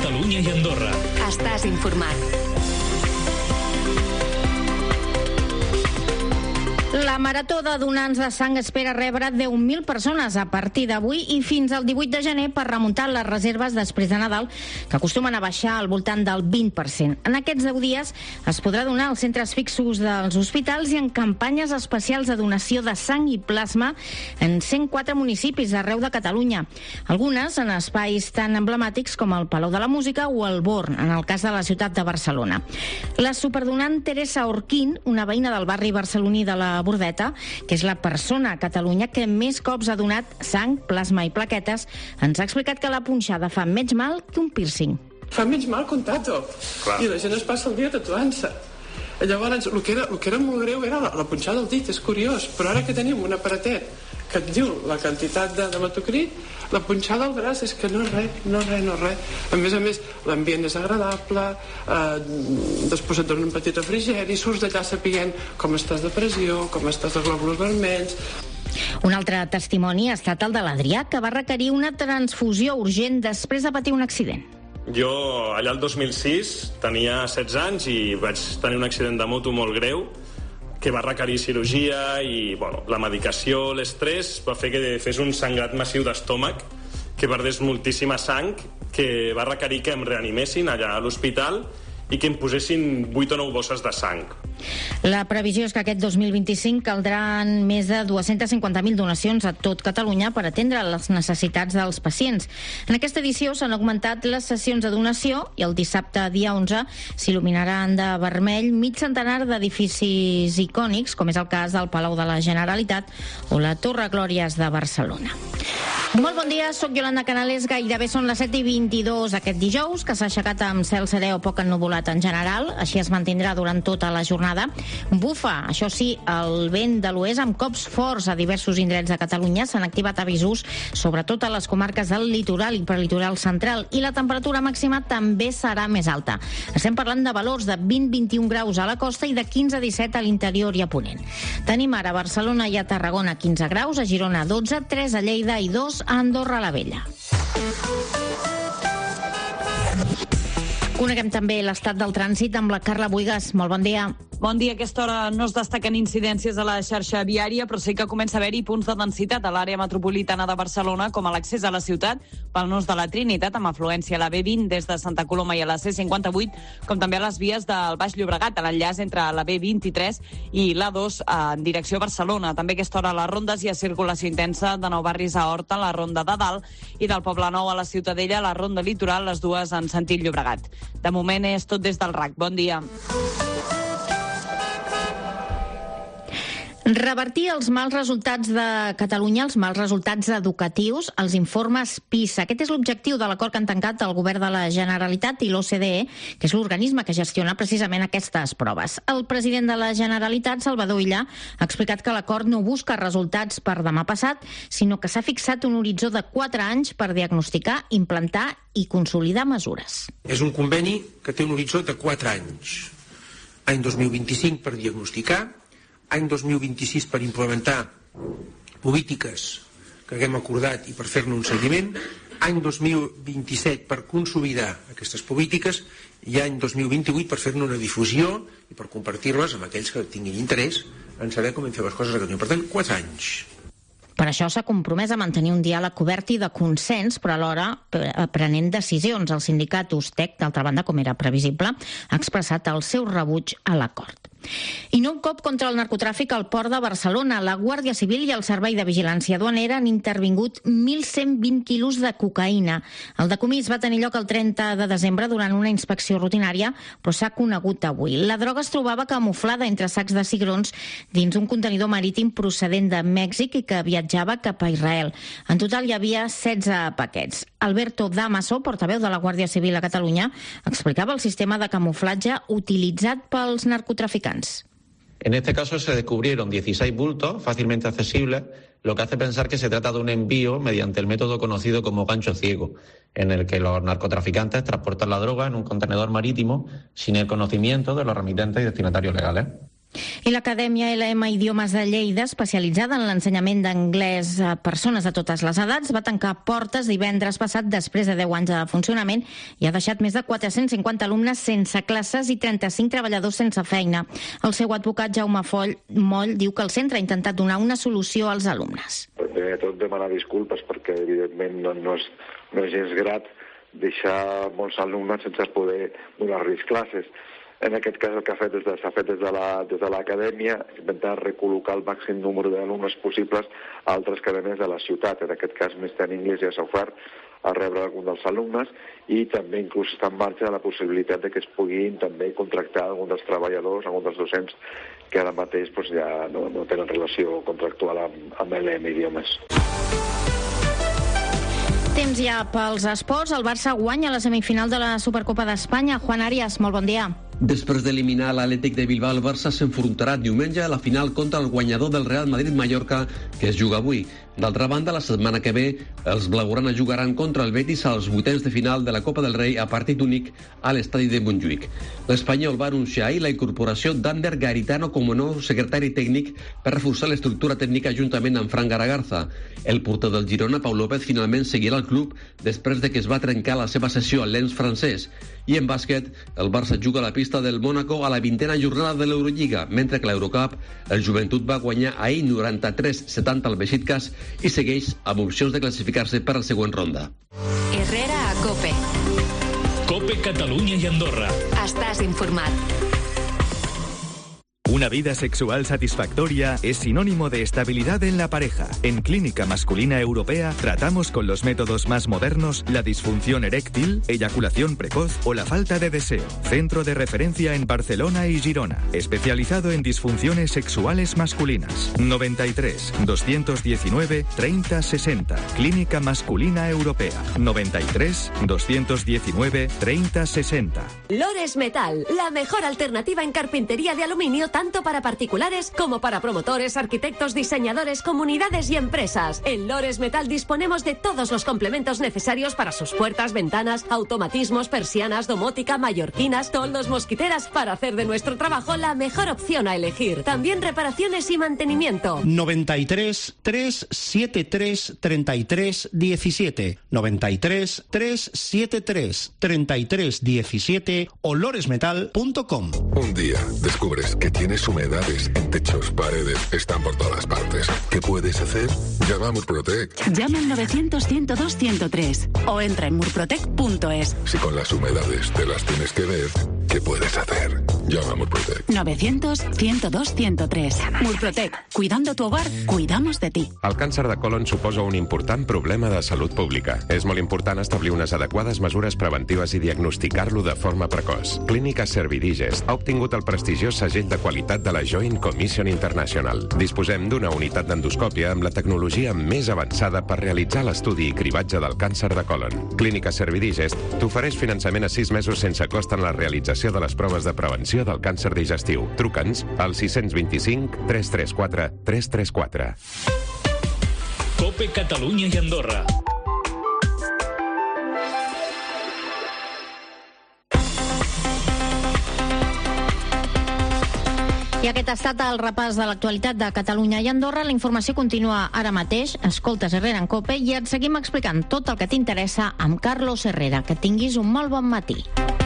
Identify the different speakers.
Speaker 1: Catalunya i Andorra.
Speaker 2: Estàs informat. La Marató de Donants de Sang espera rebre 10.000 persones a partir d'avui i fins al 18 de gener per remuntar les reserves després de Nadal, que acostumen a baixar al voltant del 20%. En aquests 10 dies es podrà donar als centres fixos dels hospitals i en campanyes especials de donació de sang i plasma en 104 municipis arreu de Catalunya. Algunes en espais tan emblemàtics com el Palau de la Música o el Born, en el cas de la ciutat de Barcelona. La superdonant Teresa Orquín, una veïna del barri barceloní de la Bordeta, que és la persona a Catalunya que més cops ha donat sang, plasma i plaquetes, ens ha explicat que la punxada fa menys mal que un piercing.
Speaker 3: Fa menys mal que un tato. I la gent es passa el dia tatuant-se. Llavors, el que era molt greu era la punxada del dit, és curiós, però ara que tenim un aparatet que et diu la quantitat d'hematocrit, la punxada al braç és que no és res. A més, l'ambient és agradable, després et donen un petit refrigeri, surts d'allà sapient com estàs de pressió, com estàs de glòbuls vermells.
Speaker 2: Un altre testimoni ha estat el de l'Adrià, que va requerir una transfusió urgent després de patir un accident.
Speaker 4: Jo, allà el 2006, tenia 16 anys i vaig tenir un accident de moto molt greu que va requerir cirurgia i la medicació, l'estrès, va fer que fes un sangrat massiu d'estómac, que perdés moltíssima sang, que va requerir que em reanimessin allà a l'hospital i que em posessin 8 o 9 bosses de sang.
Speaker 2: La previsió és que aquest 2025 caldran més de 250.000 donacions a tot Catalunya per atendre les necessitats dels pacients. En aquesta edició s'han augmentat les sessions de donació i el dissabte, dia 11, s'il·luminaran de vermell mig centenar d'edificis icònics, com és el cas del Palau de la Generalitat o la Torre Glòries de Barcelona. Molt bon dia, sóc Yolanda Canales. Gairebé són les 7:22 aquest dijous, que s'ha aixecat amb cel serè o poc ennuvolat en general. Així es mantindrà durant tota la jornada. Bufa, això sí, el vent de l'oest amb cops forts a diversos indrets de Catalunya. S'han activat avisos, sobretot a les comarques del litoral i prelitoral central, i la temperatura màxima també serà més alta. Estem parlant de valors de 20-21 graus a la costa i de 15-17 a l'interior i a Ponent. Tenim ara a Barcelona i a Tarragona 15 graus, a Girona 12, 3 a Lleida i 2 a Andorra la Vella. Coneguem també l'estat del trànsit amb la Carla Buigas. Molt bon dia.
Speaker 5: Bon dia. A aquesta hora no es destaquen incidències a la xarxa viària, però sí que comença a haver-hi punts de densitat a l'àrea metropolitana de Barcelona, com a l'accés a la ciutat pel nus de la Trinitat, amb afluència a la B20 des de Santa Coloma i a la C58, com també a les vies del Baix Llobregat, a l'enllaç entre la B23 i l'A2 en direcció a Barcelona. També a aquesta hora a les rondes hi ha circulació intensa de Nou Barris a Horta, la ronda de Dalt, i del Poblenou a la Ciutadella, la ronda litoral, les dues en sentit Llobregat. De moment és tot des del RAC. Bon dia.
Speaker 2: Revertir els mals resultats de Catalunya, els mals resultats educatius, els informes PISA. Aquest és l'objectiu de l'acord que han tancat el Govern de la Generalitat i l'OCDE, que és l'organisme que gestiona precisament aquestes proves. El president de la Generalitat, Salvador Illa, ha explicat que l'acord no busca resultats per demà passat, sinó que s'ha fixat un horitzó de 4 anys per diagnosticar, implantar i consolidar mesures.
Speaker 6: És un conveni que té un horitzó de 4 anys. Any 2025 per diagnosticar, any 2026 per implementar polítiques que haguem acordat i per fer-ne un seguiment, any 2027 per consolidar aquestes polítiques i any 2028 per fer-ne una difusió i per compartir-les amb aquells que tinguin interès en saber com hem fet les coses a Catalunya. Per tant, 4 anys.
Speaker 2: Per això s'ha compromès a mantenir un diàleg obert i de consens, però alhora prenent decisions. El sindicat USTEC, d'altra banda, com era previsible, ha expressat el seu rebuig a l'acord. I nou cop contra el narcotràfic al port de Barcelona. La Guàrdia Civil i el Servei de Vigilància Duanera han intervingut 1.120 quilos de cocaïna. El decomís va tenir lloc el 30 de desembre durant una inspecció rutinària, però s'ha conegut avui. La droga es trobava camuflada entre sacs de cigrons dins un contenidor marítim procedent de Mèxic i que viatjava cap a Israel. En total hi havia 16 paquets. Alberto Damaso, portaveu de la Guàrdia Civil a Catalunya, explicava el sistema de camuflatge utilitzat pels narcotraficants.
Speaker 7: En este caso se descubrieron 16 bultos fácilmente accesibles, lo que hace pensar que se trata de un envío mediante el método conocido como gancho ciego, en el que los narcotraficantes transportan la droga en un contenedor marítimo sin el conocimiento de los remitentes y destinatarios legales.
Speaker 2: I l'Acadèmia LM Idiomes de Lleida, especialitzada en l'ensenyament d'anglès a persones de totes les edats, va tancar portes divendres passat després de 10 anys de funcionament i ha deixat més de 450 alumnes sense classes i 35 treballadors sense feina. El seu advocat, Jaume Moll, diu que el centre ha intentat donar una solució als alumnes.
Speaker 1: Primer de tot, demanar disculpes perquè, evidentment, no és gens grat deixar molts alumnes sense poder donar-los classes. En aquest cas el que s'ha fet des de l'acadèmia és intentar recol·locar el màxim número d'alumnes possibles a altres acadèmies de la ciutat. En aquest cas, Mr. English ja s'ha ofert a rebre algun dels alumnes i també inclús està en marxa la possibilitat de que es puguin també contractar algun dels treballadors, algun dels docents que ara mateix ja no tenen relació contractual amb LM Idiomes.
Speaker 2: Temps ja pels esports. El Barça guanya la semifinal de la Supercopa d'Espanya. Juan Arias, molt bon dia.
Speaker 8: Després d'eliminar l'Atlètic de Bilbao, el Barça s'enfrontarà diumenge a la final contra el guanyador del Real Madrid-Mallorca, que es juga avui. D'altra banda, la setmana que ve, els blaugrana jugaran contra el Betis als vuitens de final de la Copa del Rei a partit únic a l'estadi de Montjuïc. L'Espanyol va anunciar ahir la incorporació d'Ander Garitano com a nou secretari tècnic per reforçar l'estructura tècnica juntament amb Fran Garagarza. El porter del Girona, Pau López, finalment seguirà al club després de que es va trencar la seva sessió al Lens francès. I en bàsquet, el Barça juga a la pista del Mónaco a la 20a jornada de l'Eurolliga, mentre que l'Eurocup, el Joventut va guanyar ahir 93-70 al Besiktas i segueix amb opcions de classificar-se per a la següent ronda.
Speaker 9: Herrera a COPE.
Speaker 10: COPE Catalunya i Andorra.
Speaker 9: Estàs informat.
Speaker 11: Una vida sexual satisfactoria es sinónimo de estabilidad en la pareja. En Clínica Masculina Europea tratamos con los métodos más modernos la disfunción eréctil, eyaculación precoz o la falta de deseo. Centro de referencia en Barcelona y Girona. Especializado en disfunciones sexuales masculinas. 93 219 30 60. Clínica Masculina Europea. 93 219 30 60.
Speaker 9: Lores Metal, la mejor alternativa en carpintería de aluminio tanto para particulares como para promotores, arquitectos, diseñadores, comunidades y empresas. En Lores Metal disponemos de todos los complementos necesarios para sus puertas, ventanas, automatismos, persianas, domótica, mallorquinas, toldos, mosquiteras, para hacer de nuestro trabajo la mejor opción a elegir. También reparaciones y mantenimiento.
Speaker 12: 93 373 33 17. 93 373 33 17 o loresmetal.com.
Speaker 13: Un día descubres que tienes humedades en techos, paredes, están por todas partes. ¿Qué puedes hacer? Llama a Murprotec.
Speaker 14: Llama al 900-102-103 o entra en murprotec.es.
Speaker 13: Si con las humedades te las tienes que ver, ¿qué puedes hacer? Llama a Murprotec.
Speaker 14: 900-102-103. Murprotec. Cuidando tu hogar, cuidamos de ti.
Speaker 15: El càncer de colon suposa un important problema de salut pública. És molt important establir unes adequades mesures preventives i diagnosticar-lo de forma precoç. Clínica Servidigest ha obtingut el prestigiós segell de qualitat de la Joint Commission International. Disposem d'una unitat d'endoscòpia amb la tecnologia més avançada per realitzar l'estudi i cribatge del càncer de colon. Clínica Servidigest t'ofereix finançament a 6 mesos sense cost en la realització de les proves de prevenció del càncer digestiu. Truca'ns al 625 334 334.
Speaker 10: COPE Catalunya i Andorra.
Speaker 2: I aquest ha estat el repàs de l'actualitat de Catalunya i Andorra. La informació continua ara mateix. Escoltes Herrera en COPE i et seguim explicant tot el que t'interessa amb Carlos Herrera. Que tinguis un molt bon matí.